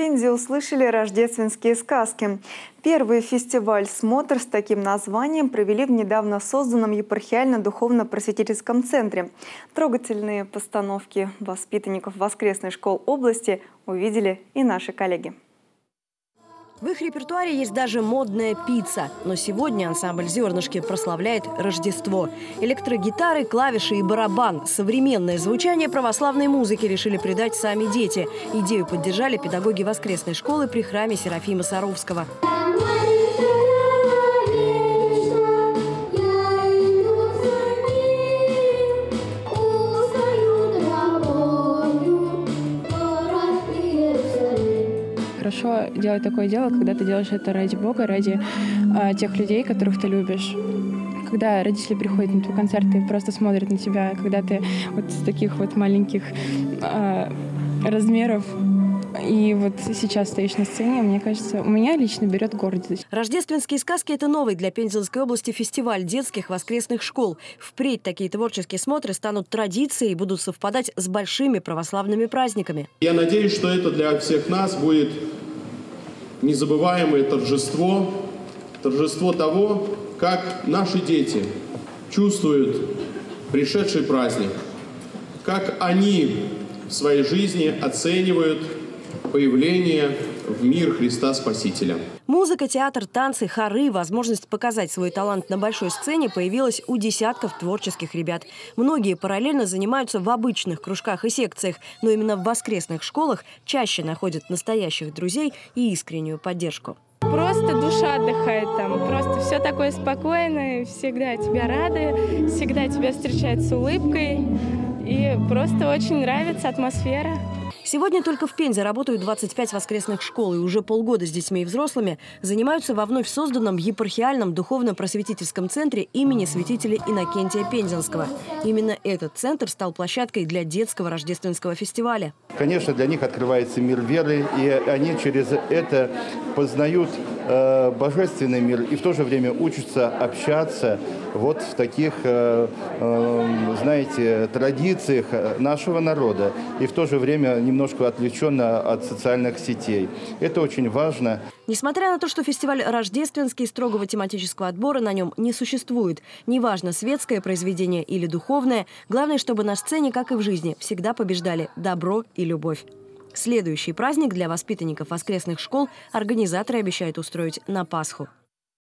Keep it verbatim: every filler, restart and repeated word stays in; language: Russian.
Пензе услышали рождественские сказки. Первый фестиваль «Смотр» с таким названием провели в недавно созданном епархиально-духовно-просветительском центре. Трогательные постановки воспитанников воскресных школ области увидели и наши коллеги. В их репертуаре есть даже модная пицца. Но сегодня ансамбль «Зернышки» прославляет Рождество. Электрогитары, клавиши и барабан. Современное звучание православной музыки решили придать сами дети. Идею поддержали педагоги воскресной школы при храме Серафима Саровского. Хорошо делать такое дело, когда ты делаешь это ради Бога, ради э, тех людей, которых ты любишь. Когда родители приходят на твой концерт и просто смотрят на тебя, когда ты вот с таких вот маленьких э, размеров и вот сейчас стоишь на сцене, мне кажется, у меня лично берет гордость. Рождественские сказки – это новый для Пензенской области фестиваль детских воскресных школ. Впредь такие творческие смотры станут традицией и будут совпадать с большими православными праздниками. Я надеюсь, что это для всех нас будет незабываемое торжество, торжество того, как наши дети чувствуют пришедший праздник, как они в своей жизни оценивают появление в мир Христа Спасителя. Музыка, театр, танцы, хоры, возможность показать свой талант на большой сцене появилась у десятков творческих ребят. Многие параллельно занимаются в обычных кружках и секциях, но именно в воскресных школах чаще находят настоящих друзей и искреннюю поддержку. Просто душа отдыхает там, просто все такое спокойное, всегда тебя рады, всегда тебя встречают с улыбкой, и просто очень нравится атмосфера. Сегодня только в Пензе работают двадцать пять воскресных школ, и уже полгода с детьми и взрослыми занимаются во вновь созданном епархиальном духовно-просветительском центре имени святителя Иннокентия Пензенского. Именно этот центр стал площадкой для детского рождественского фестиваля. Конечно, для них открывается мир веры, и они через это познают э, божественный мир и в то же время учатся общаться вот в таких, э, э, знаете, традициях нашего народа, и в то же время немножко отвлеченно от социальных сетей. Это очень важно. Несмотря на то, что фестиваль рождественский, строгого тематического отбора на нем не существует. Неважно, светское произведение или духовное, главное, чтобы на сцене, как и в жизни, всегда побеждали добро и любовь. Следующий праздник для воспитанников воскресных школ организаторы обещают устроить на Пасху.